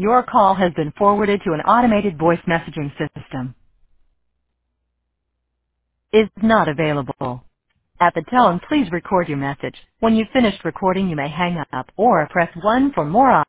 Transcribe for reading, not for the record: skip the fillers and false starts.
Your call has been forwarded to an automated voice messaging system. Is not available. At the tone, please record your message. When you've finished recording, you may hang up or press 1 for more options.